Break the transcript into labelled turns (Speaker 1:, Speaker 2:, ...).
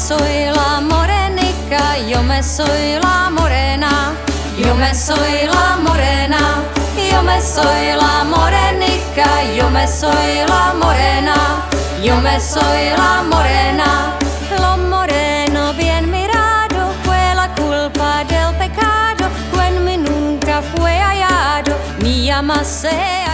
Speaker 1: soy la morenica, yo me soy la morena. Yo me soy la morena, yo me soy la morenica, yo me soy la morena, yo me soy la morena. Lo moreno bien mirado fue la culpa del pecado, en mí nunca fue hallado, mi alma se